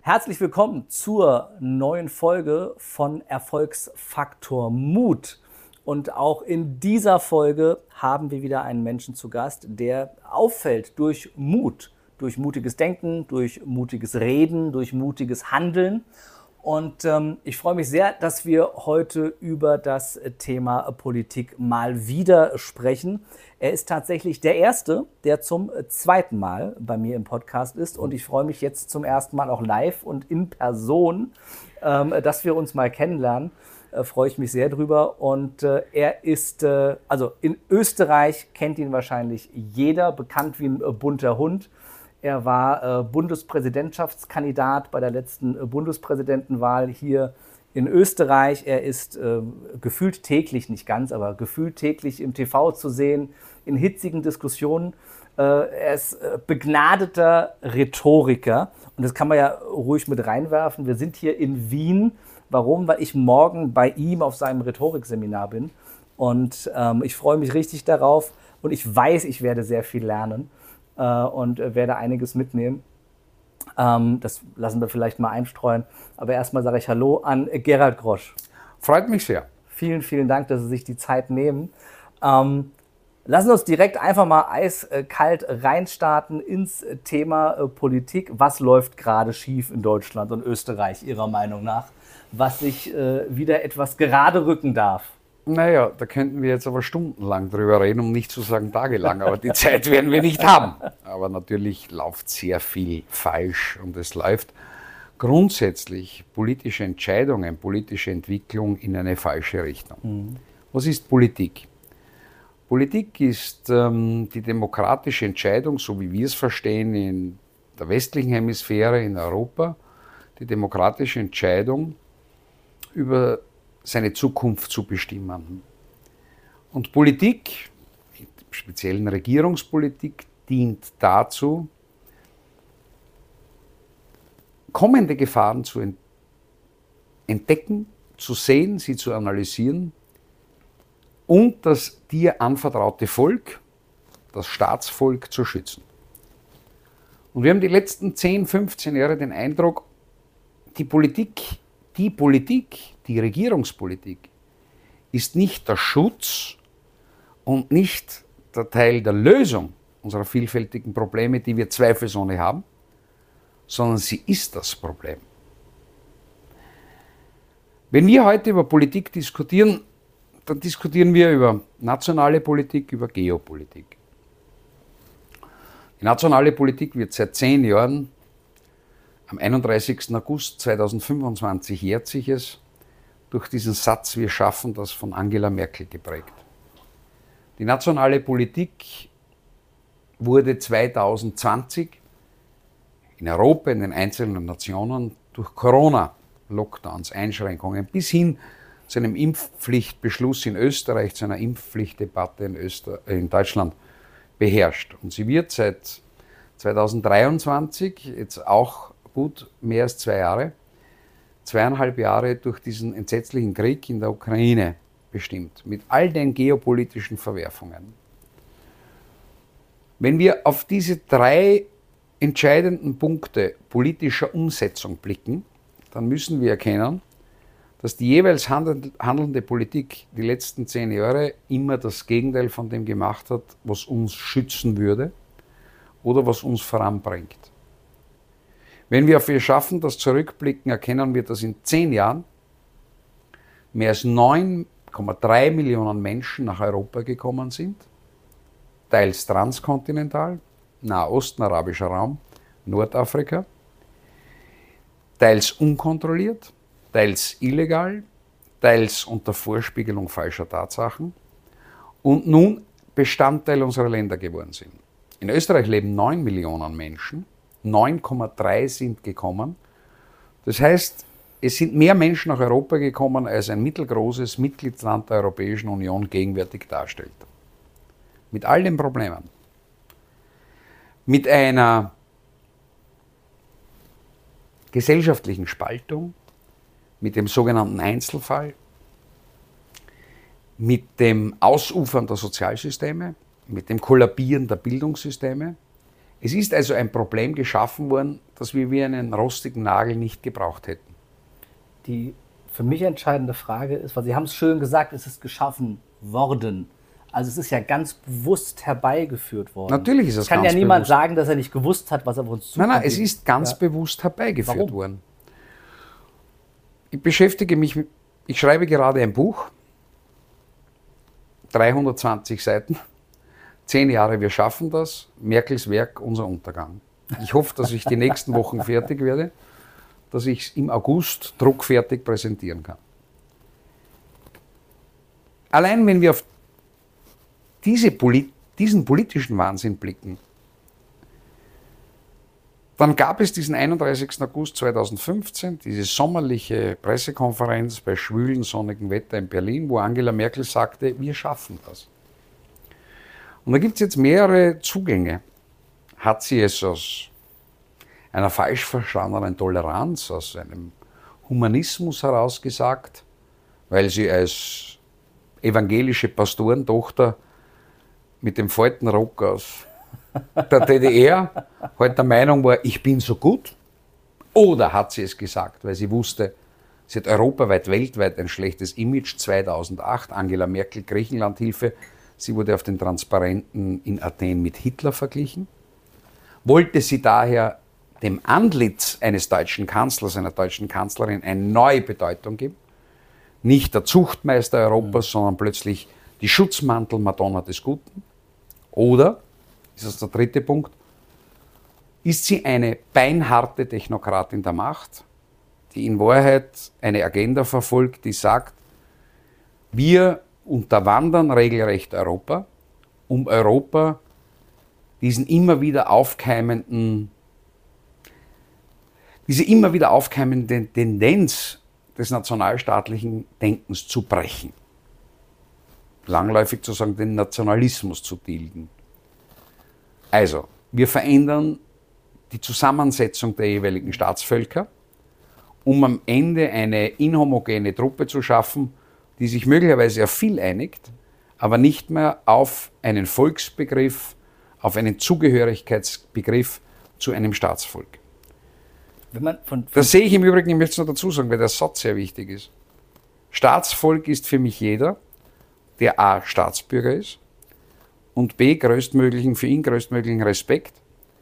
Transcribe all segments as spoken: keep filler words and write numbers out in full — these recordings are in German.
Herzlich willkommen zur neuen Folge von Erfolgsfaktor Mut. Und auch in dieser Folge haben wir wieder einen Menschen zu Gast, der auffällt durch Mut, durch mutiges Denken, durch mutiges Reden, durch mutiges Handeln. Und ähm, ich freue mich sehr, dass wir heute über das Thema Politik mal wieder sprechen. Er ist tatsächlich der Erste, der zum zweiten Mal bei mir im Podcast ist. Und ich freue mich jetzt zum ersten Mal auch live und in Person, ähm, dass wir uns mal kennenlernen. Äh, freue ich mich sehr drüber. Und äh, er ist, äh, also in Österreich kennt ihn wahrscheinlich jeder, bekannt wie ein äh, bunter Hund. Er war äh, Bundespräsidentschaftskandidat bei der letzten äh, Bundespräsidentenwahl hier in Österreich. Er ist äh, gefühlt täglich, nicht ganz, aber gefühlt täglich im T V zu sehen, in hitzigen Diskussionen. Äh, er ist äh, begnadeter Rhetoriker. Und das kann man ja ruhig mit reinwerfen. Wir sind hier in Wien. Warum? Weil ich morgen bei ihm auf seinem Rhetorikseminar bin. Und ähm, ich freue mich richtig darauf. Und ich weiß, ich werde sehr viel lernen. Und werde einiges mitnehmen. Ähm, das lassen wir vielleicht mal einstreuen. Aber erstmal sage ich Hallo an Gerald Grosch. Freut mich sehr. Vielen, vielen Dank, dass Sie sich die Zeit nehmen. Ähm, lassen Sie uns direkt einfach mal eiskalt reinstarten ins Thema äh, Politik. Was läuft gerade schief in Deutschland und Österreich, Ihrer Meinung nach, was sich äh, wieder etwas gerade rücken darf? Naja, da könnten wir jetzt aber stundenlang drüber reden, um nicht zu sagen tagelang, aber die Zeit werden wir nicht haben. Aber natürlich läuft sehr viel falsch und es läuft grundsätzlich politische Entscheidungen, politische Entwicklung in eine falsche Richtung. Mhm. Was ist Politik? Politik ist ähm, die demokratische Entscheidung, so wie wir es verstehen, in der westlichen Hemisphäre, in Europa, die demokratische Entscheidung über seine Zukunft zu bestimmen. Und Politik, im speziellen Regierungspolitik, dient dazu, kommende Gefahren zu entdecken, zu sehen, sie zu analysieren und das dir anvertraute Volk, das Staatsvolk, zu schützen. Und wir haben die letzten zehn, fünfzehn Jahre den Eindruck, die Politik Die Politik, die Regierungspolitik, ist nicht der Schutz und nicht der Teil der Lösung unserer vielfältigen Probleme, die wir zweifelsohne haben, sondern sie ist das Problem. Wenn wir heute über Politik diskutieren, dann diskutieren wir über nationale Politik, über Geopolitik. Die nationale Politik wird seit zehn Jahren am einunddreißigsten August zweitausendfünfundzwanzig jährt sich es durch diesen Satz, wir schaffen das, von Angela Merkel geprägt. Die nationale Politik wurde zweitausendzwanzig in Europa, in den einzelnen Nationen, durch Corona, Lockdowns, Einschränkungen bis hin zu einem Impfpflichtbeschluss in Österreich, zu einer Impfpflichtdebatte in, Öster- in Deutschland beherrscht. Und sie wird seit zweitausenddreiundzwanzig jetzt auch gut mehr als zwei Jahre, zweieinhalb Jahre durch diesen entsetzlichen Krieg in der Ukraine bestimmt, mit all den geopolitischen Verwerfungen. Wenn wir auf diese drei entscheidenden Punkte politischer Umsetzung blicken, dann müssen wir erkennen, dass die jeweils handelnde Politik die letzten zehn Jahre immer das Gegenteil von dem gemacht hat, was uns schützen würde oder was uns voranbringt. Wenn wir auf wir schaffen, das zurückblicken, erkennen wir, dass in zehn Jahren mehr als neun Komma drei Millionen Menschen nach Europa gekommen sind, teils transkontinental, Nahosten, arabischer Raum, Nordafrika, teils unkontrolliert, teils illegal, teils unter Vorspiegelung falscher Tatsachen und nun Bestandteil unserer Länder geworden sind. In Österreich leben neun Millionen Menschen, neun Komma drei sind gekommen. Das heißt, es sind mehr Menschen nach Europa gekommen, als ein mittelgroßes Mitgliedsland der Europäischen Union gegenwärtig darstellt. Mit all den Problemen. Mit einer gesellschaftlichen Spaltung, mit dem sogenannten Einzelfall, mit dem Ausufern der Sozialsysteme, mit dem Kollabieren der Bildungssysteme. Es ist also ein Problem geschaffen worden, das wir wie einen rostigen Nagel nicht gebraucht hätten. Die für mich entscheidende Frage ist, weil Sie haben es schön gesagt, es ist geschaffen worden. Also es ist ja ganz bewusst herbeigeführt worden. Natürlich ist es ganz bewusst. Kann ja niemand sagen, dass er nicht gewusst hat, was auf uns zukommt. Nein, nein, es ist ganz ja. bewusst herbeigeführt Warum? worden. Ich beschäftige mich, mit, ich schreibe gerade ein Buch, dreihundertzwanzig Seiten, zehn Jahre, wir schaffen das, Merkels Werk, unser Untergang. Ich hoffe, dass ich die nächsten Wochen fertig werde, dass ich es im August druckfertig präsentieren kann. Allein wenn wir auf diese Polit- diesen politischen Wahnsinn blicken, dann gab es diesen einunddreißigsten August zweitausendfünfzehn, diese sommerliche Pressekonferenz bei schwülen, sonnigen Wetter in Berlin, wo Angela Merkel sagte, wir schaffen das. Und da gibt es jetzt mehrere Zugänge. Hat sie es aus einer falsch verstandenen Toleranz, aus einem Humanismus heraus gesagt, weil sie als evangelische Pastorentochter mit dem Faltenrock aus der D D R halt der Meinung war, ich bin so gut? Oder hat sie es gesagt, weil sie wusste, sie hat europaweit, weltweit ein schlechtes Image, zweitausendacht, Angela Merkel, Griechenlandhilfe, sie wurde auf den Transparenten in Athen mit Hitler verglichen. Wollte sie daher dem Antlitz eines deutschen Kanzlers, einer deutschen Kanzlerin eine neue Bedeutung geben? Nicht der Zuchtmeister Europas, mhm. sondern plötzlich die Schutzmantel-Madonna des Guten? Oder, das ist der dritte Punkt, ist sie eine beinharte Technokratin der Macht, die in Wahrheit eine Agenda verfolgt, die sagt, wir unterwandern regelrecht Europa, um Europa diesen immer wieder aufkeimenden, diese immer wieder aufkeimende Tendenz des nationalstaatlichen Denkens zu brechen. Langläufig zu sagen, den Nationalismus zu tilgen. Also, wir verändern die Zusammensetzung der jeweiligen Staatsvölker, um am Ende eine inhomogene Truppe zu schaffen, die sich möglicherweise auf viel einigt, aber nicht mehr auf einen Volksbegriff, auf einen Zugehörigkeitsbegriff zu einem Staatsvolk. Wenn man von, von das sehe ich im Übrigen, ich möchte es noch dazu sagen, weil der Satz sehr wichtig ist. Staatsvolk ist für mich jeder, der A. Staatsbürger ist und B. größtmöglichen, für ihn größtmöglichen Respekt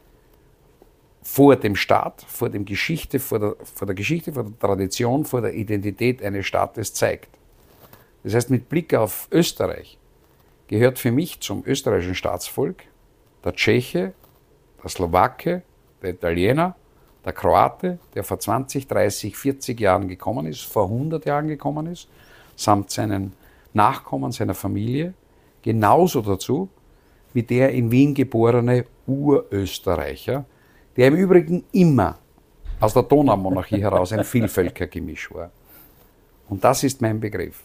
vor dem Staat, vor dem Geschichte, vor der, vor der Geschichte, vor der Tradition, vor der Identität eines Staates zeigt. Das heißt, mit Blick auf Österreich gehört für mich zum österreichischen Staatsvolk der Tscheche, der Slowake, der Italiener, der Kroate, der vor zwanzig, dreißig, vierzig Jahren gekommen ist, vor hundert Jahren gekommen ist, samt seinen Nachkommen, seiner Familie, genauso dazu wie der in Wien geborene Urösterreicher, der im Übrigen immer aus der Donaumonarchie heraus ein Vielvölkergemisch war. Und das ist mein Begriff.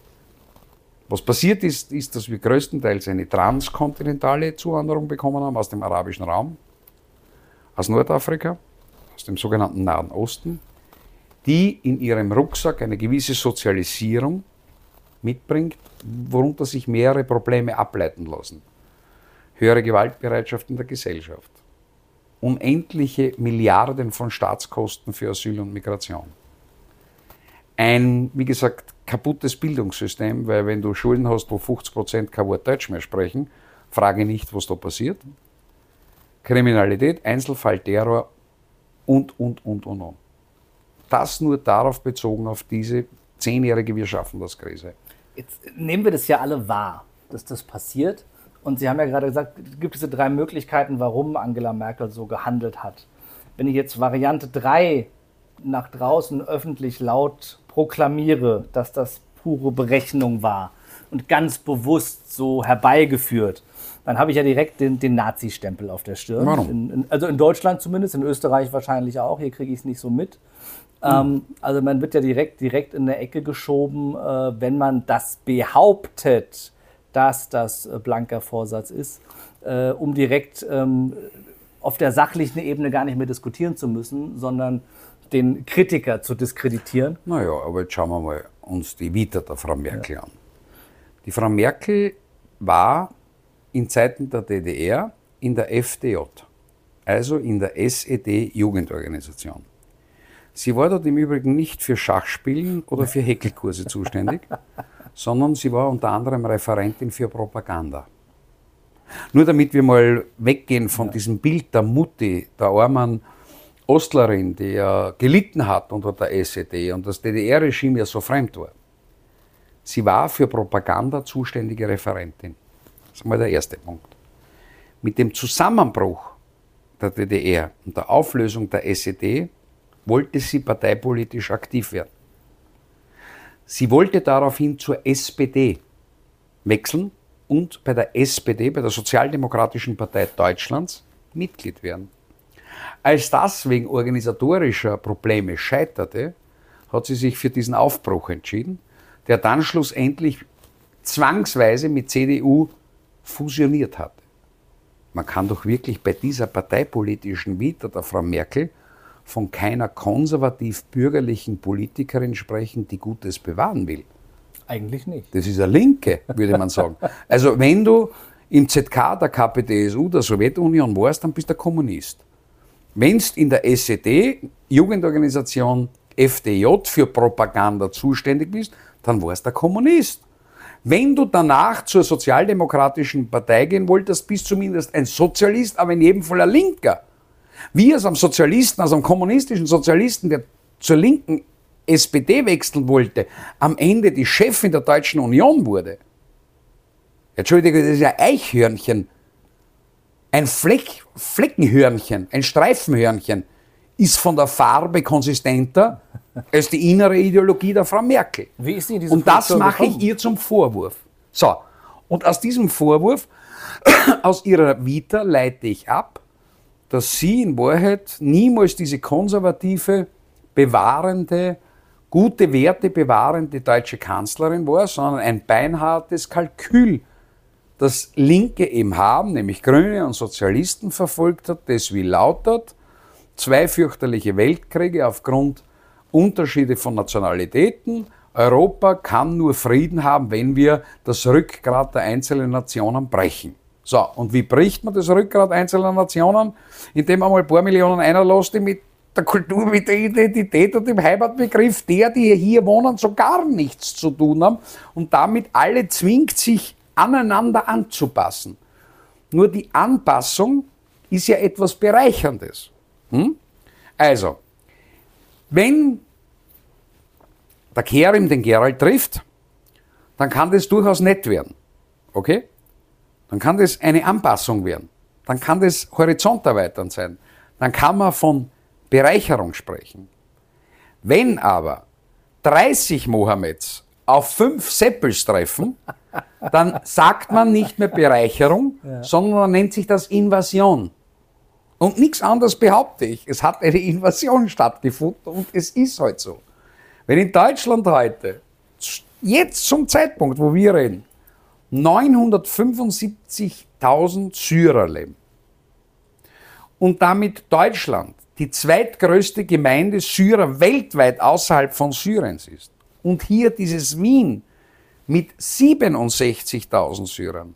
Was passiert ist, ist, dass wir größtenteils eine transkontinentale Zuwanderung bekommen haben aus dem arabischen Raum, aus Nordafrika, aus dem sogenannten Nahen Osten, die in ihrem Rucksack eine gewisse Sozialisierung mitbringt, worunter sich mehrere Probleme ableiten lassen. Höhere Gewaltbereitschaft in der Gesellschaft, unendliche Milliarden von Staatskosten für Asyl und Migration. Ein, wie gesagt, kaputtes Bildungssystem, weil wenn du Schulen hast, wo fünfzig Prozent kein Wort Deutsch mehr sprechen, frage nicht, was da passiert. Kriminalität, Einzelfall, Terror und, und, und, und, und. Das nur darauf bezogen, auf diese zehnjährige Wir schaffen das Krise. Jetzt nehmen wir das ja alle wahr, dass das passiert. Und Sie haben ja gerade gesagt, es gibt diese drei Möglichkeiten, warum Angela Merkel so gehandelt hat. Wenn ich jetzt Variante drei nach draußen öffentlich laut proklamiere, dass das pure Berechnung war und ganz bewusst so herbeigeführt, dann habe ich ja direkt den, den Nazi-Stempel auf der Stirn. Warum? In, in, also in Deutschland zumindest, in Österreich wahrscheinlich auch, hier kriege ich es nicht so mit. Mhm. Ähm, also man wird ja direkt, direkt in der Ecke geschoben, äh, wenn man das behauptet, dass das äh, blanker Vorsatz ist, äh, um direkt ähm, auf der sachlichen Ebene gar nicht mehr diskutieren zu müssen, sondern den Kritiker zu diskreditieren. Naja, aber jetzt schauen wir mal uns die Vita der Frau Merkel ja. an. Die Frau Merkel war in Zeiten der D D R in der F D J. also in der S E D-Jugendorganisation. Sie war dort im Übrigen nicht für Schachspielen oder für Häkelkurse zuständig, sondern sie war unter anderem Referentin für Propaganda. Nur damit wir mal weggehen von ja. diesem Bild der Mutti, der armen Ostlerin, die ja gelitten hat unter der S E D und das D D R-Regime ja so fremd war. Sie war für Propaganda zuständige Referentin. Das ist mal der erste Punkt. Mit dem Zusammenbruch der D D R und der Auflösung der S E D wollte sie parteipolitisch aktiv werden. Sie wollte daraufhin zur S P D wechseln und bei der S P D, bei der Sozialdemokratischen Partei Deutschlands, Mitglied werden. Als das wegen organisatorischer Probleme scheiterte, hat sie sich für diesen Aufbruch entschieden, der dann schlussendlich zwangsweise mit C D U fusioniert hatte. Man kann doch wirklich bei dieser parteipolitischen Vita der Frau Merkel von keiner konservativ-bürgerlichen Politikerin sprechen, die Gutes bewahren will. Eigentlich nicht. Das ist eine Linke, würde man sagen. Also wenn du im Z K der K P D S U, der Sowjetunion warst, dann bist du Kommunist. Wenn du in der S E D, Jugendorganisation F D J, für Propaganda zuständig bist, dann warst du Kommunist. Wenn du danach zur Sozialdemokratischen Partei gehen wolltest, bist du zumindest ein Sozialist, aber in jedem Fall ein Linker. Wie es am Sozialisten, also am kommunistischen Sozialisten, der zur linken S P D wechseln wollte, am Ende die Chefin der Deutschen Union wurde. Entschuldige, das ist ja Eichhörnchen. Ein Fleck, Fleckenhörnchen, ein Streifenhörnchen ist von der Farbe konsistenter als die innere Ideologie der Frau Merkel. Wie ist die diese Und das Position mache ich gekommen? ihr zum Vorwurf. So, und aus diesem Vorwurf, aus ihrer Vita leite ich ab, dass sie in Wahrheit niemals diese konservative, bewahrende, gute Werte bewahrende deutsche Kanzlerin war, sondern ein beinhartes Kalkül, das Linke eben haben, nämlich Grüne und Sozialisten verfolgt hat, das wie lautet, zwei fürchterliche Weltkriege aufgrund Unterschiede von Nationalitäten. Europa kann nur Frieden haben, wenn wir das Rückgrat der einzelnen Nationen brechen. So, und wie bricht man das Rückgrat einzelner Nationen? Indem man mal ein paar Millionen einlässt, die mit der Kultur, mit der Identität und dem Heimatbegriff der, die hier wohnen, so gar nichts zu tun haben und damit alle zwingt, sich aneinander anzupassen. Nur die Anpassung ist ja etwas Bereicherndes. Hm? Also, wenn der Kerim den Gerald trifft, dann kann das durchaus nett werden. Okay? Dann kann das eine Anpassung werden. Dann kann das horizonterweiternd sein. Dann kann man von Bereicherung sprechen. Wenn aber dreißig Mohammeds auf fünf Seppels treffen, dann sagt man nicht mehr Bereicherung, ja. sondern man nennt sich das Invasion. Und nichts anderes behaupte ich. Es hat eine Invasion stattgefunden und es ist halt so. Wenn in Deutschland heute, jetzt zum Zeitpunkt, wo wir reden, neunhundertfünfundsiebzigtausend Syrer leben und damit Deutschland die zweitgrößte Gemeinde Syrer weltweit außerhalb von Syriens ist und hier dieses Wien mit siebenundsechzigtausend Syrern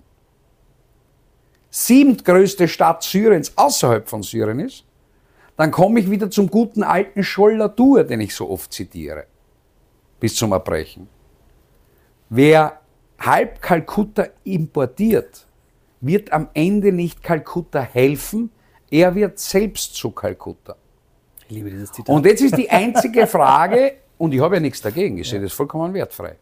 siebtgrößte Stadt Syriens außerhalb von Syrien ist, dann komme ich wieder zum guten alten Scholladur, den ich so oft zitiere, bis zum Erbrechen. Wer halb Kalkutta importiert, wird am Ende nicht Kalkutta helfen, er wird selbst zu Kalkutta. Ich liebe dieses Zitat. Und jetzt ist die einzige Frage, und ich habe ja nichts dagegen, ich sehe das vollkommen wertfrei.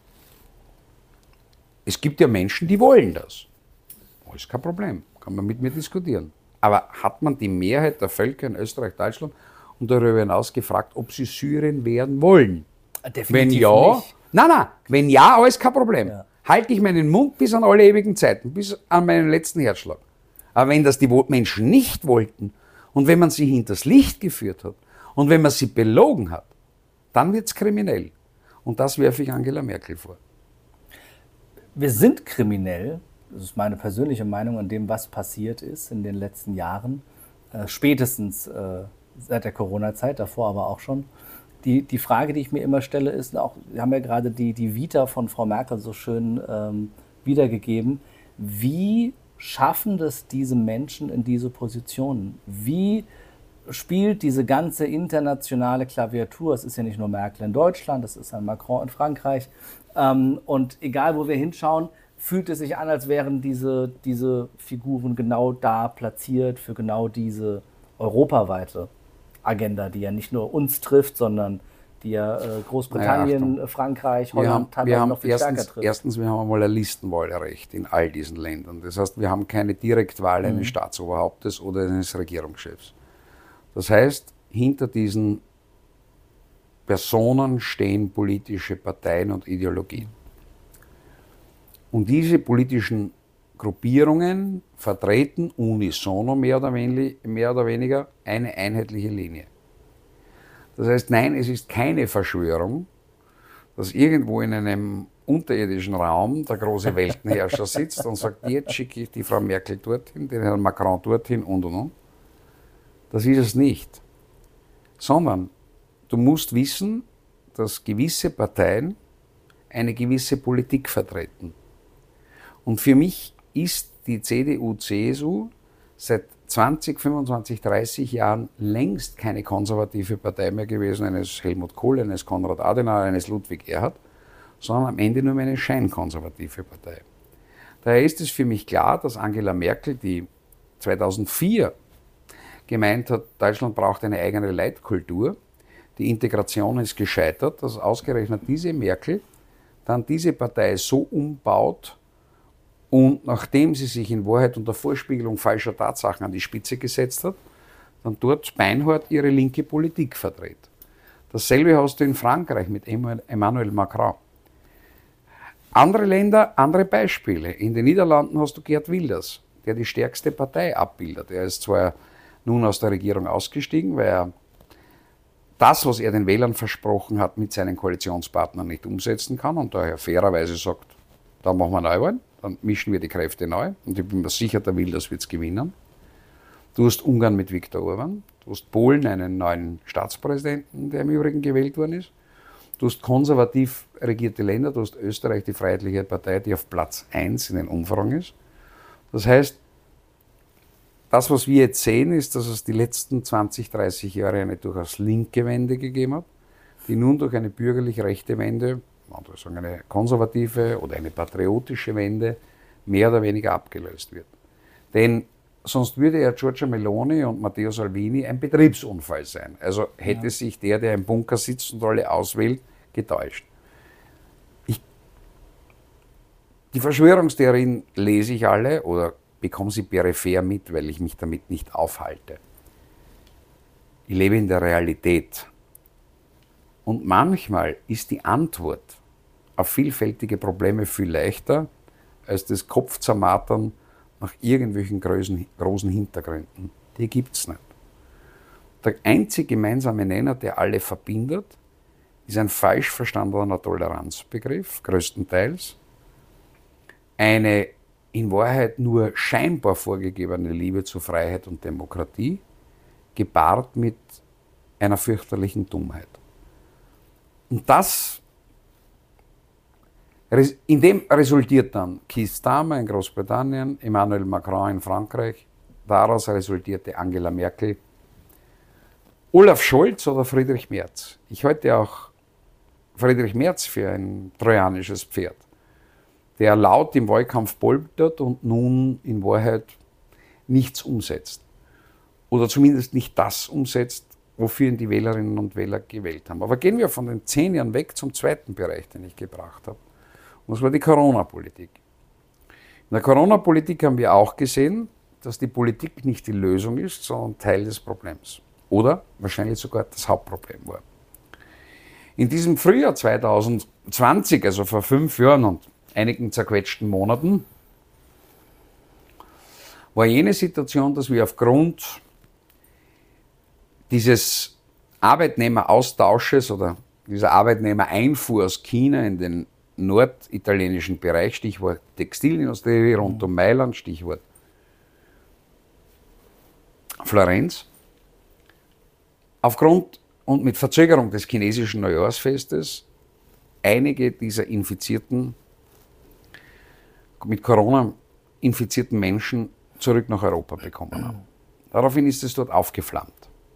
Es gibt ja Menschen, die wollen das. Das ist kein Problem, kann man mit mir diskutieren. Aber hat man die Mehrheit der Völker in Österreich, Deutschland und darüber hinaus gefragt, ob sie Syrien werden wollen? Definitiv wenn ja, nicht. Nein, nein, wenn ja, alles kein Problem. Ja. Halte ich meinen Mund bis an alle ewigen Zeiten, bis an meinen letzten Herzschlag. Aber wenn das die Menschen nicht wollten und wenn man sie hinters Licht geführt hat und wenn man sie belogen hat, dann wird es kriminell. Und das werfe ich Angela Merkel vor. Wir sind kriminell. Das ist meine persönliche Meinung an dem, was passiert ist in den letzten Jahren, äh, spätestens äh, seit der Corona-Zeit, davor aber auch schon. Die, die Frage, die ich mir immer stelle, ist, auch, wir haben ja gerade die, die Vita von Frau Merkel so schön ähm, wiedergegeben, wie schaffen das diese Menschen in diese Positionen? Wie spielt diese ganze internationale Klaviatur, es ist ja nicht nur Merkel in Deutschland, es ist ein Macron in Frankreich, ähm, und egal wo wir hinschauen, fühlt es sich an, als wären diese, diese Figuren genau da platziert für genau diese europaweite Agenda, die ja nicht nur uns trifft, sondern die ja äh, Großbritannien, Naja, Frankreich, Wir haben, Holland teilweise wir haben noch viel erstens, stärker trifft. erstens, wir haben einmal ein Listenwahlrecht in all diesen Ländern. Das heißt, wir haben keine Direktwahl Mhm. eines Staatsoberhauptes oder eines Regierungschefs. Das heißt, hinter diesen Personen stehen politische Parteien und Ideologien. Und diese politischen Gruppierungen vertreten unisono mehr oder, wenig, mehr oder weniger eine einheitliche Linie. Das heißt, nein, es ist keine Verschwörung, dass irgendwo in einem unterirdischen Raum der große Weltenherrscher sitzt und sagt, jetzt schicke ich die Frau Merkel dorthin, den Herrn Macron dorthin und und und. Das ist es nicht. Sondern du musst wissen, dass gewisse Parteien eine gewisse Politik vertreten. Und für mich ist die C D U C S U seit zwanzig, fünfundzwanzig, dreißig Jahren längst keine konservative Partei mehr gewesen, eines Helmut Kohl, eines Konrad Adenauer, eines Ludwig Erhard, sondern am Ende nur eine scheinkonservative Partei. Daher ist es für mich klar, dass Angela Merkel, die zweitausendvier gemeint hat, Deutschland braucht eine eigene Leitkultur, die Integration ist gescheitert, dass ausgerechnet diese Merkel dann diese Partei so umbaut und nachdem sie sich in Wahrheit unter Vorspiegelung falscher Tatsachen an die Spitze gesetzt hat, dann dort beinhart ihre linke Politik vertritt. Dasselbe hast du in Frankreich mit Emmanuel Macron. Andere Länder, andere Beispiele. In den Niederlanden hast du Geert Wilders, der die stärkste Partei abbildet. Er ist zwar nun aus der Regierung ausgestiegen, weil er das, was er den Wählern versprochen hat, mit seinen Koalitionspartnern nicht umsetzen kann und daher fairerweise sagt, da machen wir Neuwahlen, dann mischen wir die Kräfte neu und ich bin mir sicher, der Wilders wird es gewinnen. Du hast Ungarn mit Viktor Orban, du hast Polen, einen neuen Staatspräsidenten, der im Übrigen gewählt worden ist. Du hast konservativ regierte Länder, du hast Österreich, die Freiheitliche Partei, die auf Platz eins in den Umfragen ist. Das heißt, das, was wir jetzt sehen, ist, dass es die letzten zwanzig, dreißig Jahre eine durchaus linke Wende gegeben hat, die nun durch eine bürgerlich-rechte Wende, andere sagen eine konservative oder eine patriotische Wende, mehr oder weniger abgelöst wird. Denn sonst würde ja Giorgia Meloni und Matteo Salvini ein Betriebsunfall sein. Also hätte ja. sich der, der im Bunker sitzt und alle auswählt, getäuscht. Ich, die Verschwörungstheorien lese ich alle oder bekomme sie peripher mit, weil ich mich damit nicht aufhalte. Ich lebe in der Realität. Und manchmal ist die Antwort auf vielfältige Probleme viel leichter als das Kopfzermartern nach irgendwelchen großen, großen Hintergründen. Die gibt es nicht. Der einzige gemeinsame Nenner, der alle verbindet, ist ein falsch verstandener Toleranzbegriff, größtenteils. Eine in Wahrheit nur scheinbar vorgegebene Liebe zu Freiheit und Demokratie, gepaart mit einer fürchterlichen Dummheit. Und das, in dem resultiert dann Keir Starmer in Großbritannien, Emmanuel Macron in Frankreich, daraus resultierte Angela Merkel, Olaf Scholz oder Friedrich Merz. Ich halte auch Friedrich Merz für ein trojanisches Pferd, der laut im Wahlkampf poltert und nun in Wahrheit nichts umsetzt. Oder zumindest nicht das umsetzt, wofür ihn die Wählerinnen und Wähler gewählt haben. Aber gehen wir von den zehn Jahren weg zum zweiten Bereich, den ich gebracht habe. Und das war die Corona-Politik. In der Corona-Politik haben wir auch gesehen, dass die Politik nicht die Lösung ist, sondern Teil des Problems. Oder wahrscheinlich sogar das Hauptproblem war. In diesem Frühjahr zwanzig zwanzig, also vor fünf Jahren und einigen zerquetschten Monaten, war jene Situation, dass wir aufgrund dieses Arbeitnehmeraustausches oder dieser Arbeitnehmereinfuhr aus China in den norditalienischen Bereich, Stichwort Textilindustrie rund um Mailand, Stichwort Florenz, aufgrund und mit Verzögerung des chinesischen Neujahrsfestes einige dieser Infizierten mit Corona infizierten Menschen zurück nach Europa bekommen haben. Daraufhin ist es dort aufgeflammt.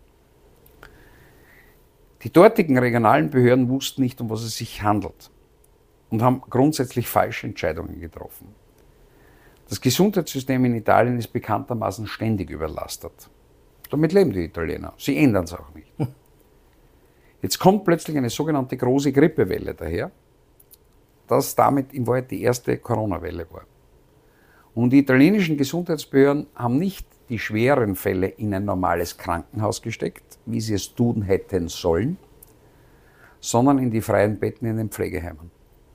Die dortigen regionalen Behörden wussten nicht, um was es sich handelt und haben grundsätzlich falsche Entscheidungen getroffen. Das Gesundheitssystem in Italien ist bekanntermaßen ständig überlastet. Damit leben die Italiener. Sie ändern es auch nicht. Jetzt kommt plötzlich eine sogenannte große Grippewelle daher, das damit in Wahrheit die erste Corona-Welle war. Und die italienischen Gesundheitsbehörden haben nicht die schweren Fälle in ein normales Krankenhaus gesteckt, wie sie es tun hätten sollen, sondern in die freien Betten in den Pflegeheimen.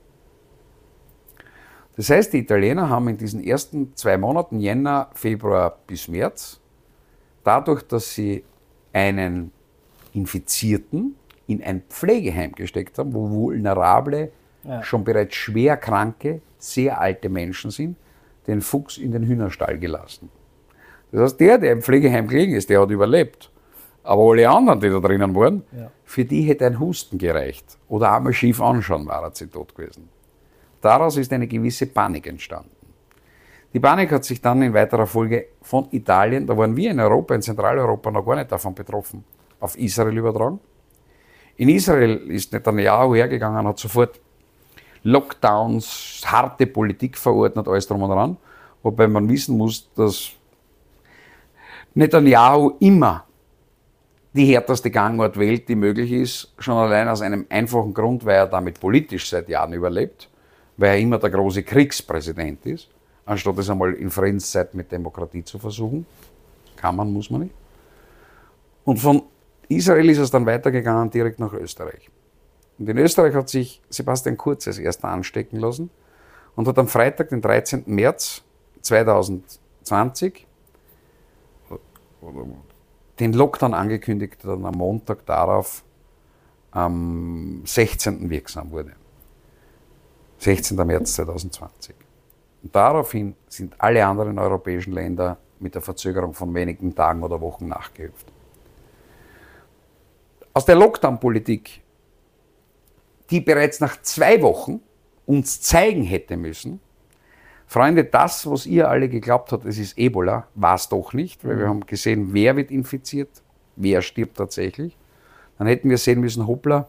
Das heißt, die Italiener haben in diesen ersten zwei Monaten, Jänner, Februar bis März, dadurch, dass sie einen Infizierten in ein Pflegeheim gesteckt haben, wo vulnerable, ja. schon bereits schwer kranke, sehr alte Menschen sind, den Fuchs in den Hühnerstall gelassen. Das heißt, der, der im Pflegeheim gelegen ist, der hat überlebt. Aber alle anderen, die da drinnen waren, ja. für die hätte ein Husten gereicht. Oder einmal schief anschauen, war er sie tot gewesen. Daraus ist eine gewisse Panik entstanden. Die Panik hat sich dann in weiterer Folge von Italien, da waren wir in Europa, in Zentraleuropa noch gar nicht davon betroffen, auf Israel übertragen. In Israel ist Netanyahu hergegangen, hat sofort Lockdowns, harte Politik verordnet, alles drum und dran. Wobei man wissen muss, dass Netanyahu immer die härteste Gangart wählt, die möglich ist, schon allein aus einem einfachen Grund, weil er damit politisch seit Jahren überlebt, weil er immer der große Kriegspräsident ist, anstatt es einmal in Friedenszeit mit Demokratie zu versuchen. Kann man, muss man nicht. Und von Israel ist es dann weitergegangen, direkt nach Österreich. Und in Österreich hat sich Sebastian Kurz als erster anstecken lassen und hat am Freitag, den dreizehnten März zweitausendzwanzig, den Lockdown angekündigt, der dann am Montag darauf am sechzehnten wirksam wurde. sechzehnten März zweitausendzwanzig. Und daraufhin sind alle anderen europäischen Länder mit der Verzögerung von wenigen Tagen oder Wochen nachgehüpft. Aus der Lockdown-Politik, die bereits nach zwei Wochen uns zeigen hätte müssen, Freunde, das, was ihr alle geglaubt habt, es ist Ebola, war es doch nicht, weil wir haben gesehen, wer wird infiziert, wer stirbt tatsächlich. Dann hätten wir sehen müssen, hoppla,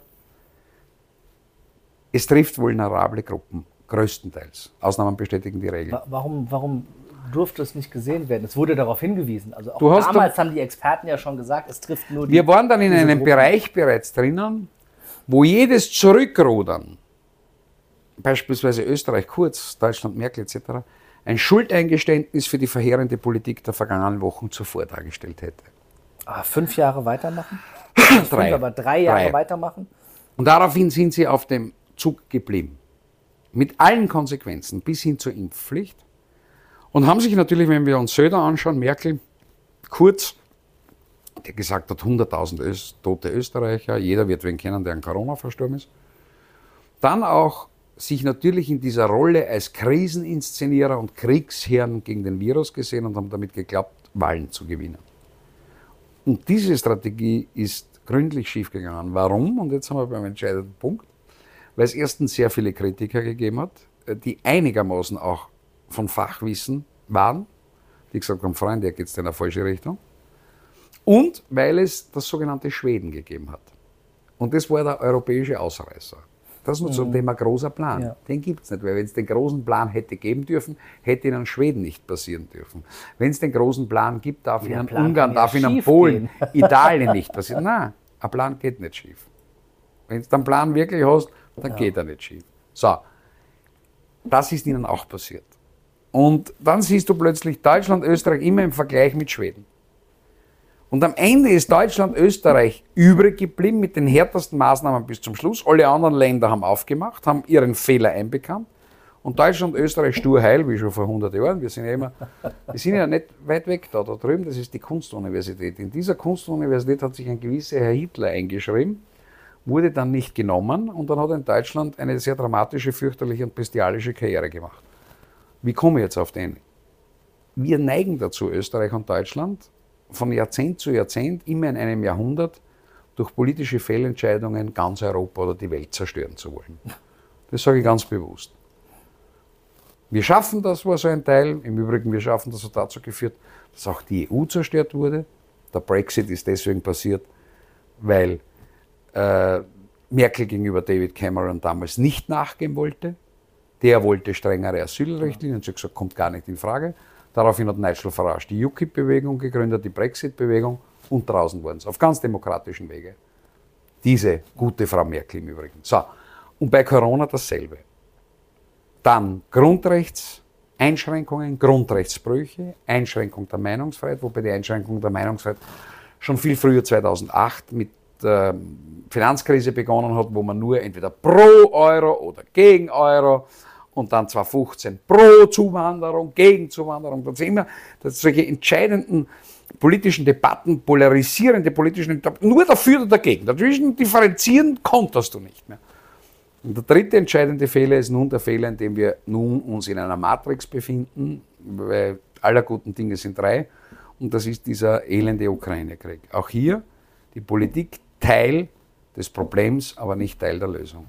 es trifft vulnerable Gruppen, größtenteils. Ausnahmen bestätigen die Regel. Warum, warum durfte es nicht gesehen werden? Es wurde darauf hingewiesen. Also auch Du hast damals dann, haben die Experten ja schon gesagt, es trifft nur die... Wir waren dann in einem Gruppen. Bereich bereits drinnen, wo jedes Zurückrudern, beispielsweise Österreich, Kurz, Deutschland, Merkel et cetera, ein Schuldeingeständnis für die verheerende Politik der vergangenen Wochen zuvor dargestellt hätte. Ah, fünf Jahre weitermachen? drei. Fünf, aber drei Jahre drei. weitermachen? Und daraufhin sind sie auf dem Zug geblieben. Mit allen Konsequenzen bis hin zur Impfpflicht. Und haben sich natürlich, wenn wir uns Söder anschauen, Merkel, Kurz, der gesagt hat, hunderttausend Öst, tote Österreicher, jeder wird wen kennen, der an Corona verstorben ist. Dann auch sich natürlich in dieser Rolle als Kriseninszenierer und Kriegsherren gegen den Virus gesehen und haben damit geglaubt, Wahlen zu gewinnen. Und diese Strategie ist gründlich schiefgegangen. Warum? Und jetzt haben wir beim entscheidenden Punkt. Weil es erstens sehr viele Kritiker gegeben hat, die einigermaßen auch von Fachwissen waren, die gesagt haben, Freunde, hier geht es in eine falsche Richtung. Und weil es das sogenannte Schweden gegeben hat. Und das war der europäische Ausreißer. Das ist nur mhm. zum Thema großer Plan. Ja. Den gibt es nicht, weil wenn es den großen Plan hätte geben dürfen, hätte ihnen Schweden nicht passieren dürfen. Wenn es den großen Plan gibt, darf ihnen Ungarn, darf ihnen Polen, Italien nicht passieren. Nein, ein Plan geht nicht schief. Wenn du einen Plan wirklich hast, dann ja. geht er nicht schief. So, das ist ihnen auch passiert. Und dann siehst du plötzlich Deutschland, Österreich immer im Vergleich mit Schweden. Und am Ende ist Deutschland, Österreich übrig geblieben mit den härtesten Maßnahmen bis zum Schluss. Alle anderen Länder haben aufgemacht, haben ihren Fehler einbekannt. Und Deutschland, Österreich stur heil, wie schon vor hundert Jahren. Wir sind ja immer, wir sind ja nicht weit weg da, da drüben, das ist die Kunstuniversität. In dieser Kunstuniversität hat sich ein gewisser Herr Hitler eingeschrieben, wurde dann nicht genommen und dann hat er in Deutschland eine sehr dramatische, fürchterliche und bestialische Karriere gemacht. Wie komme ich jetzt auf den? Wir neigen dazu, Österreich und Deutschland, von Jahrzehnt zu Jahrzehnt, immer in einem Jahrhundert, durch politische Fehlentscheidungen ganz Europa oder die Welt zerstören zu wollen. Das sage ich ganz bewusst. Wir schaffen das, war so ein Teil. Im Übrigen, wir schaffen das, hat dazu geführt, dass auch die E U zerstört wurde. Der Brexit ist deswegen passiert, weil äh, Merkel gegenüber David Cameron damals nicht nachgeben wollte. Der wollte strengere Asylrichtlinien und sie hat gesagt, kommt gar nicht in Frage. Daraufhin hat Nigel Farage die U K I P-Bewegung gegründet, die Brexit-Bewegung, und draußen wurden es, auf ganz demokratischen Wege. Diese gute Frau Merkel im Übrigen. So, und bei Corona dasselbe. Dann Grundrechtseinschränkungen, Grundrechtsbrüche, Einschränkung der Meinungsfreiheit, wobei die Einschränkung der Meinungsfreiheit schon viel früher, zweitausendacht, mit der Finanzkrise begonnen hat, wo man nur entweder pro Euro oder gegen Euro und dann zweitausendfünfzehn pro Zuwanderung, gegen Zuwanderung. Das sind immer das solche entscheidenden politischen Debatten, polarisierende politischen Debatten, nur dafür oder dagegen. Dazwischen differenzieren konntest du nicht mehr. Und der dritte entscheidende Fehler ist nun der Fehler, in dem wir nun uns in einer Matrix befinden, weil aller guten Dinge sind drei, und das ist dieser elende Ukraine-Krieg. Auch hier die Politik Teil des Problems, aber nicht Teil der Lösung.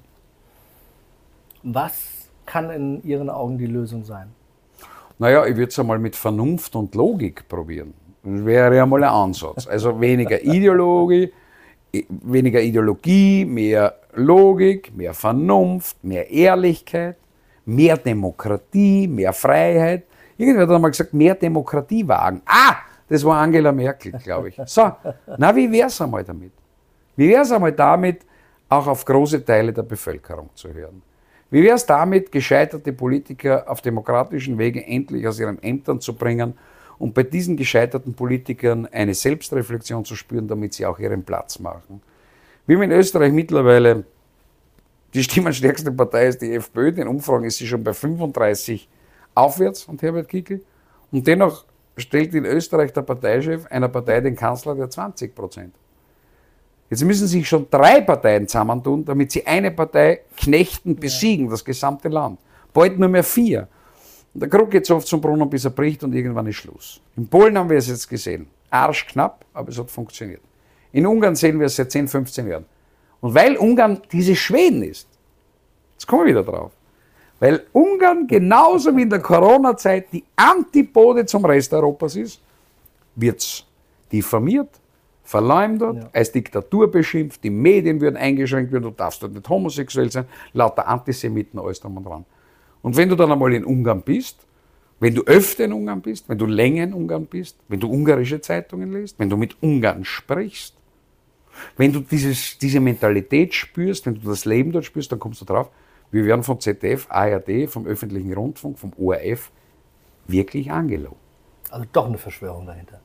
Was kann in Ihren Augen die Lösung sein? Naja, ich würde es einmal mit Vernunft und Logik probieren. Das wäre ja mal ein Ansatz. Also weniger Ideologie, weniger Ideologie, mehr Logik, mehr Vernunft, mehr Ehrlichkeit, mehr Demokratie, mehr Freiheit. Irgendwer hat einmal gesagt, mehr Demokratie wagen. Ah, das war Angela Merkel, glaube ich. So, na, wie wäre es einmal damit? Wie wäre es einmal damit, auch auf große Teile der Bevölkerung zu hören? Wie wäre es damit, gescheiterte Politiker auf demokratischen Wege endlich aus ihren Ämtern zu bringen und bei diesen gescheiterten Politikern eine Selbstreflexion zu spüren, damit sie auch ihren Platz machen? Wie in Österreich mittlerweile die stimmenstärkste Partei ist die FPÖ, in den Umfragen ist sie schon bei fünfunddreißig aufwärts und Herbert Kickl. Und dennoch stellt in Österreich der Parteichef einer Partei den Kanzler der zwanzig Prozent. Jetzt müssen sich schon drei Parteien zusammentun, damit sie eine Partei knechten, besiegen, das gesamte Land. Bald nur mehr vier. Und der Krug geht so oft zum Brunnen, bis er bricht und irgendwann ist Schluss. In Polen haben wir es jetzt gesehen. Arschknapp, aber es hat funktioniert. In Ungarn sehen wir es seit zehn, fünfzehn Jahren. Und weil Ungarn diese Schweden ist, jetzt kommen wir wieder drauf, weil Ungarn genauso wie in der Corona-Zeit die Antipode zum Rest Europas ist, wird es diffamiert, verleumdet, ja. als Diktatur beschimpft, die Medien würden eingeschränkt werden, du darfst dort nicht homosexuell sein, lauter Antisemiten, alles drum und dran. Und wenn du dann einmal in Ungarn bist, wenn du öfter in Ungarn bist, wenn du länger in Ungarn bist, wenn du ungarische Zeitungen liest, wenn du mit Ungarn sprichst, wenn du dieses, diese Mentalität spürst, wenn du das Leben dort spürst, dann kommst du drauf, wir werden vom Z D F, A R D, vom öffentlichen Rundfunk, vom O R F wirklich angelogen. Also doch eine Verschwörung dahinter.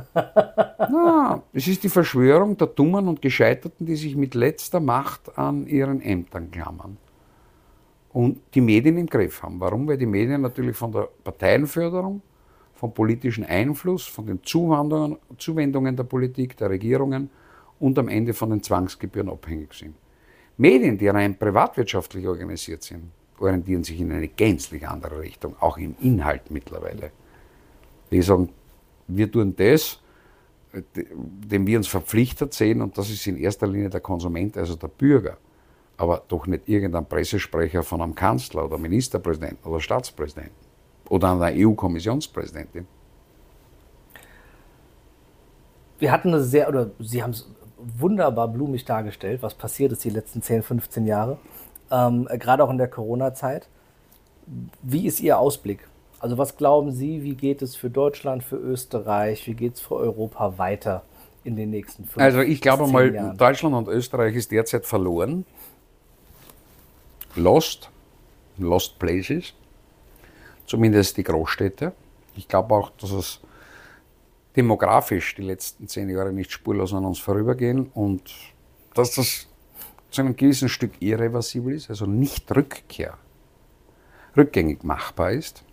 Na, es ist die Verschwörung der Dummen und Gescheiterten, die sich mit letzter Macht an ihren Ämtern klammern und die Medien im Griff haben. Warum? Weil die Medien natürlich von der Parteienförderung, vom politischen Einfluss, von den Zuwendungen, Zuwendungen der Politik, der Regierungen und am Ende von den Zwangsgebühren abhängig sind. Medien, die rein privatwirtschaftlich organisiert sind, orientieren sich in eine gänzlich andere Richtung, auch im Inhalt mittlerweile. Die sagen, wir tun das, dem wir uns verpflichtet sehen, und das ist in erster Linie der Konsument, also der Bürger, aber doch nicht irgendein Pressesprecher von einem Kanzler oder Ministerpräsidenten oder Staatspräsidenten oder einer E U-Kommissionspräsidentin. Wir hatten eine sehr, oder Sie haben es wunderbar blumig dargestellt, was passiert ist die letzten zehn, fünfzehn Jahre, ähm, gerade auch in der Corona-Zeit. Wie ist Ihr Ausblick? Also was glauben Sie, wie geht es für Deutschland, für Österreich, wie geht es für Europa weiter in den nächsten fünf, Also ich glaube mal, Jahren? Deutschland und Österreich ist derzeit verloren. Lost, Lost Places, zumindest die Großstädte. Ich glaube auch, dass es demografisch die letzten zehn Jahre nicht spurlos an uns vorübergehen und dass das zu einem gewissen Stück irreversibel ist, also nicht Rückkehr, rückgängig machbar ist.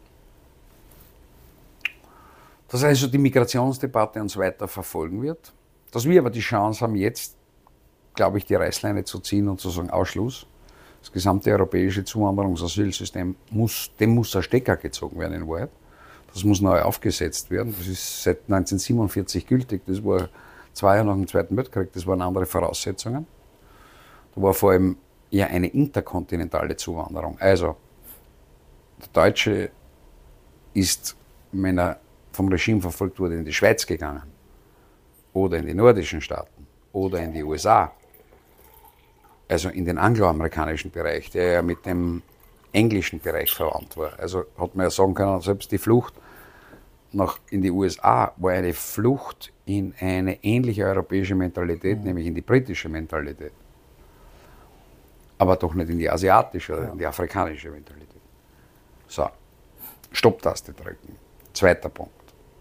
Dass also die Migrationsdebatte uns weiter verfolgen wird. Dass wir aber die Chance haben, jetzt, glaube ich, die Reißleine zu ziehen und zu sagen, Ausschluss. Das gesamte europäische Zuwanderungsasylsystem muss, dem muss ein Stecker gezogen werden in Wahrheit. Das muss neu aufgesetzt werden. Das ist seit neunzehnhundertsiebenundvierzig gültig. Das war zwei Jahre nach dem Zweiten Weltkrieg. Das waren andere Voraussetzungen. Da war vor allem eher eine interkontinentale Zuwanderung. Also Der Deutsche ist, wenn er vom Regime verfolgt wurde, in die Schweiz gegangen oder in die nordischen Staaten oder in die U S A, also in den angloamerikanischen Bereich, der ja mit dem englischen Bereich verwandt war. Also hat man ja sagen können, selbst die Flucht nach, in die U S A war eine Flucht in eine ähnliche europäische Mentalität, mhm. nämlich in die britische Mentalität. Aber doch nicht in die asiatische oder ja. in die afrikanische Mentalität. So, Stopptaste drücken. Zweiter Punkt.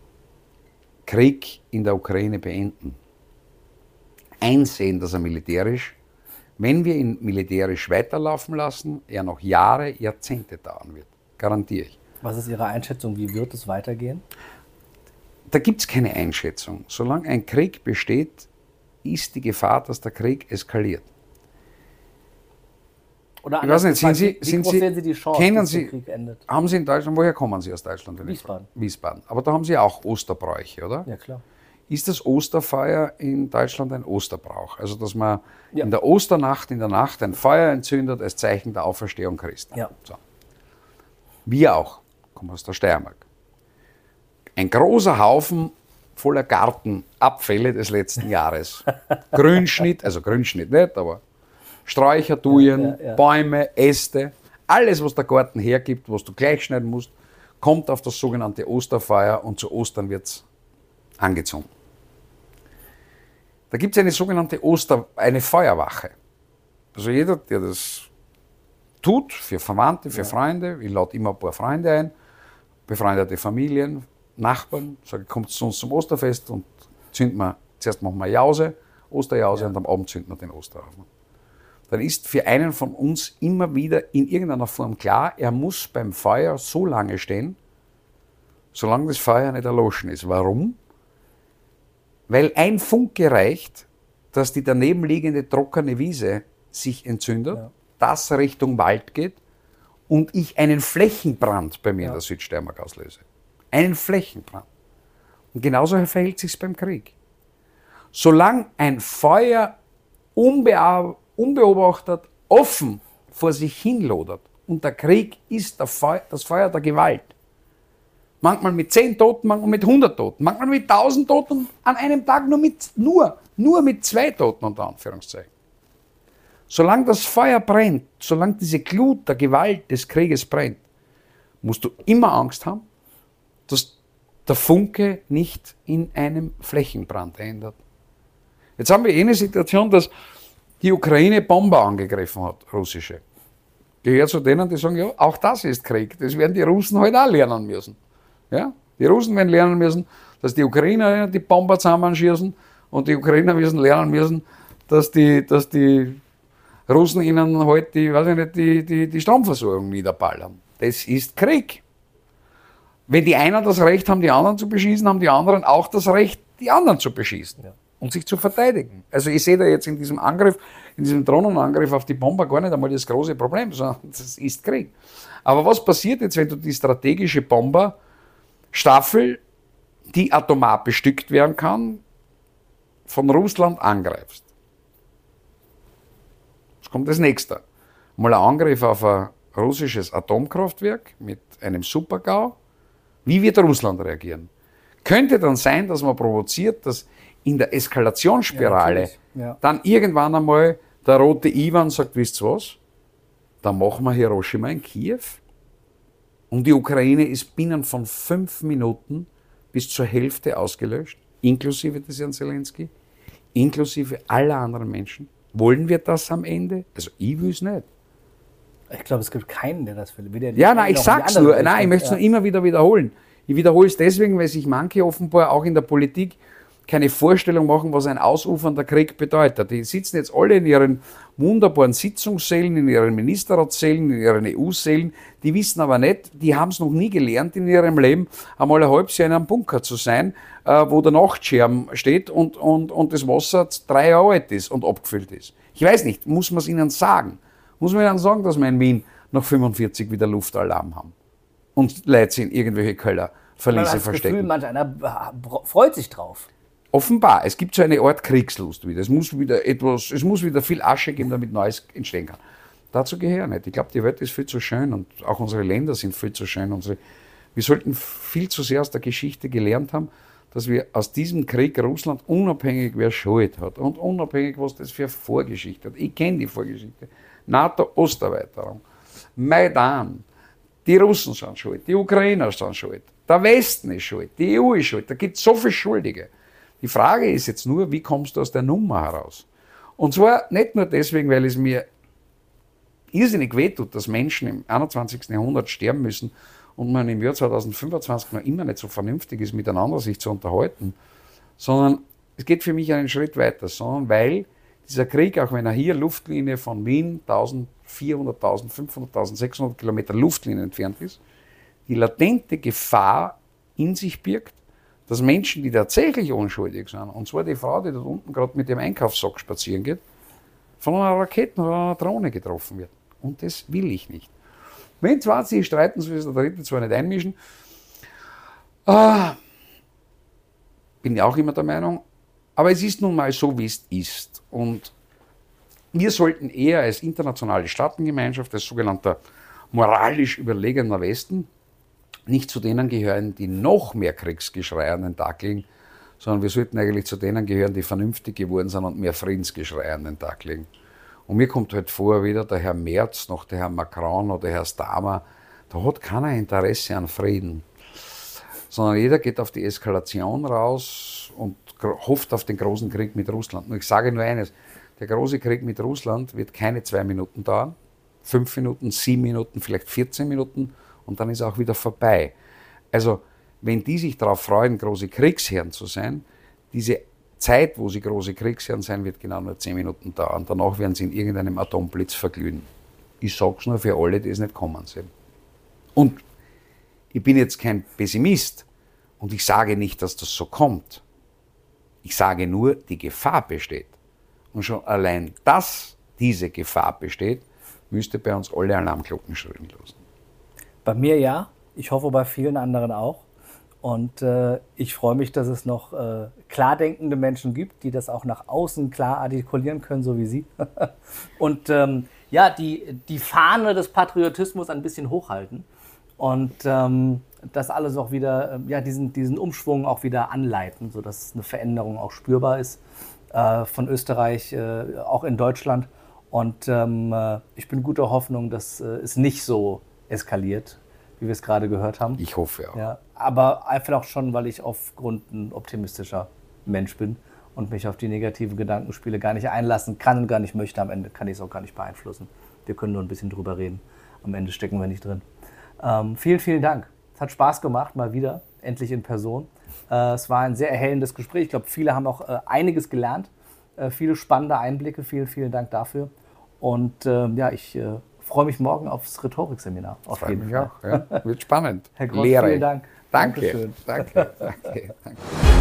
Krieg in der Ukraine beenden. Einsehen, dass er militärisch, wenn wir ihn militärisch weiterlaufen lassen, er noch Jahre, Jahrzehnte dauern wird. Garantiere ich. Was ist Ihre Einschätzung? Wie wird es weitergehen? Da gibt es keine Einschätzung. Solange ein Krieg besteht, ist die Gefahr, dass der Krieg eskaliert. Oder ich weiß nicht, sind Sie, wie sind groß Sie, sehen Sie die Chance, kennen dass Sie, der Krieg endet? Haben Sie in Deutschland, woher kommen Sie aus Deutschland? Wiesbaden. Wiesbaden. Aber da haben Sie auch Osterbräuche, oder? Ja, klar. Ist das Osterfeuer in Deutschland ein Osterbrauch? Also, dass man ja. in der Osternacht, in der Nacht ein Feuer entzündet als Zeichen der Auferstehung Christi. Ja. So. Wir auch, kommen aus der Steiermark. Ein großer Haufen voller Gartenabfälle des letzten Jahres. Grünschnitt, also Grünschnitt nicht, aber Sträucher, Thujen, ja, ja, ja. Bäume, Äste, alles, was der Garten hergibt, was du gleich schneiden musst, kommt auf das sogenannte Osterfeuer und zu Ostern wird es angezündet. Da gibt es eine sogenannte Oster, eine Feuerwache. Also jeder, der das tut, für Verwandte, für ja. Freunde, ich lade immer ein paar Freunde ein, befreundete Familien, Nachbarn, sage, kommt zu uns zum Osterfest und zünden wir, zuerst machen wir Jause, Osterjause ja. und am Abend zünden wir den Osterhaufen. Dann ist für einen von uns immer wieder in irgendeiner Form klar, er muss beim Feuer so lange stehen, solange das Feuer nicht erloschen ist. Warum? Weil ein Funke reicht, dass die daneben liegende trockene Wiese sich entzündet, ja. das Richtung Wald geht und ich einen Flächenbrand bei mir ja. in der Südsteiermark auslöse. Einen Flächenbrand. Und genauso verhält es sich beim Krieg. Solange ein Feuer unbearbeitet, unbeobachtet, offen vor sich hinlodert. Und der Krieg ist der Feu- das Feuer der Gewalt. Manchmal mit zehn Toten, manchmal mit hundert Toten, manchmal mit tausend Toten, an einem Tag nur mit, nur, nur mit zwei Toten, unter Anführungszeichen. Solange das Feuer brennt, solange diese Glut der Gewalt des Krieges brennt, musst du immer Angst haben, dass der Funke nicht in einem Flächenbrand ändert. Jetzt haben wir eine Situation, dass die Ukraine Bomber angegriffen hat, russische. Gehört zu denen, die sagen, ja, auch das ist Krieg. Das werden die Russen heute halt auch lernen müssen. Ja? Die Russen werden lernen müssen, dass die Ukrainer die Bomber zusammenschießen und die Ukrainer müssen lernen müssen, dass die, dass die Russen ihnen heute die, weiß ich nicht, die, die, die Stromversorgung niederballern. Das ist Krieg. Wenn die einen das Recht haben, die anderen zu beschießen, haben die anderen auch das Recht, die anderen zu beschießen. Ja. Und sich zu verteidigen. Also ich sehe da jetzt in diesem Angriff, in diesem Drohnenangriff auf die Bomber gar nicht einmal das große Problem, sondern das ist Krieg. Aber was passiert jetzt, wenn du die strategische Bomberstaffel, die atomar bestückt werden kann, von Russland angreifst? Was kommt als nächster? Mal ein Angriff auf ein russisches Atomkraftwerk mit einem Super-GAU. Wie wird Russland reagieren? Könnte dann sein, dass man provoziert, dass in der Eskalationsspirale ja, ja. dann irgendwann einmal der rote Iwan sagt, wisst ihr was, dann machen wir Hiroshima in Kiew und die Ukraine ist binnen von fünf Minuten bis zur Hälfte ausgelöscht, inklusive des Herrn Zelensky, inklusive aller anderen Menschen. Wollen wir das am Ende? Also ich will es nicht. Ich glaube, es gibt keinen, der das will. Weder ja, nein, ich sag's nur, Richtung. nein, ich möchte es ja. nur immer wieder wiederholen. Ich wiederhole es deswegen, weil sich manche offenbar auch in der Politik keine Vorstellung machen, was ein ausufernder Krieg bedeutet. Die sitzen jetzt alle in ihren wunderbaren Sitzungssälen, in ihren Ministerratssälen, in ihren E U-Sälen, die wissen aber nicht, die haben es noch nie gelernt in ihrem Leben, einmal ein halbes Jahr in einem Bunker zu sein, äh, wo der Nachtschirm steht und, und, und das Wasser drei Jahre alt ist und abgefüllt ist. Ich weiß nicht, muss man es ihnen sagen? Muss man ihnen sagen, dass wir in Wien nach fünfundvierzig wieder Luftalarm haben und Leute sich in irgendwelche Keller Verliese verstecken? Manch einer freut sich drauf. Offenbar, es gibt so eine Art Kriegslust wieder. Es muss wieder etwas, es muss wieder viel Asche geben, damit Neues entstehen kann. Dazu gehöre ich nicht. Ich glaube, die Welt ist viel zu schön und auch unsere Länder sind viel zu schön. Unsere, wir sollten viel zu sehr aus der Geschichte gelernt haben, dass wir aus diesem Krieg Russland, unabhängig wer Schuld hat und unabhängig was das für Vorgeschichte hat, ich kenne die Vorgeschichte, NATO-Osterweiterung, Maidan, die Russen sind schuld, die Ukrainer sind schuld, der Westen ist schuld, die E U ist schuld, da gibt es so viele Schuldige. Die Frage ist jetzt nur, wie kommst du aus der Nummer heraus? Und zwar nicht nur deswegen, weil es mir irrsinnig wehtut, dass Menschen im einundzwanzigsten Jahrhundert sterben müssen und man im Jahr zweitausendfünfundzwanzig noch immer nicht so vernünftig ist, miteinander sich zu unterhalten, sondern es geht für mich einen Schritt weiter, sondern weil dieser Krieg, auch wenn er hier Luftlinie von Wien vierhundert, fünfhundert, sechshundert Kilometer Luftlinie entfernt ist, die latente Gefahr in sich birgt, dass Menschen, die tatsächlich unschuldig sind, und zwar die Frau, die dort unten gerade mit dem Einkaufssack spazieren geht, von einer Rakete oder einer Drohne getroffen wird. Und das will ich nicht. Wenn zwei sich streiten, so ist der Dritte zwar nicht einmischen, ah, bin ich auch immer der Meinung, aber es ist nun mal so, wie es ist. Und wir sollten eher als internationale Staatengemeinschaft, als sogenannter moralisch überlegener Westen, nicht zu denen gehören, die noch mehr Kriegsgeschrei an den Tag legen, sondern wir sollten eigentlich zu denen gehören, die vernünftig geworden sind und mehr Friedensgeschrei an den Tag legen. Und mir kommt halt vor, weder der Herr Merz noch der Herr Macron oder der Herr Starmer, da hat keiner Interesse an Frieden, sondern jeder geht auf die Eskalation raus und hofft auf den großen Krieg mit Russland. Nur ich sage nur eines, der große Krieg mit Russland wird keine zwei Minuten dauern, fünf Minuten, sieben Minuten, vielleicht vierzehn Minuten und dann ist er auch wieder vorbei. Also wenn die sich darauf freuen, große Kriegsherren zu sein, diese Zeit, wo sie große Kriegsherren sein, wird genau nur zehn Minuten dauern. Danach werden sie in irgendeinem Atomblitz verglühen. Ich sage es nur für alle, die es nicht kommen sehen. Und ich bin jetzt kein Pessimist und ich sage nicht, dass das so kommt. Ich sage nur, die Gefahr besteht. Und schon allein, dass diese Gefahr besteht, müsste bei uns alle Alarmglocken schrillen lassen. Bei mir ja, ich hoffe bei vielen anderen auch. Und äh, ich freue mich, dass es noch äh, klar denkende Menschen gibt, die das auch nach außen klar artikulieren können, so wie Sie. Und ähm, ja, die, die Fahne des Patriotismus ein bisschen hochhalten und ähm, das alles auch wieder, äh, ja, diesen, diesen Umschwung auch wieder anleiten, sodass eine Veränderung auch spürbar ist äh, von Österreich, äh, auch in Deutschland. Und ähm, äh, ich bin guter Hoffnung, dass äh, es nicht so eskaliert, wie wir es gerade gehört haben. Ich hoffe auch. Ja, aber einfach auch schon, weil ich aufgrund ein optimistischer Mensch bin und mich auf die negativen Gedankenspiele gar nicht einlassen kann und gar nicht möchte. Am Ende kann ich es auch gar nicht beeinflussen. Wir können nur ein bisschen drüber reden. Am Ende stecken wir nicht drin. Ähm, vielen, vielen Dank. Es hat Spaß gemacht, mal wieder, endlich in Person. Äh, es war ein sehr erhellendes Gespräch. Ich glaube, viele haben auch äh, einiges gelernt. Äh, viele spannende Einblicke. Vielen, vielen Dank dafür. Und äh, ja, ich äh, freue mich morgen aufs Rhetorikseminar. Auf jeden Fall. Auch, ja. Wird spannend. Herr Gross, Lehre. vielen Dank. Danke. Dankeschön. Danke. Danke. Danke.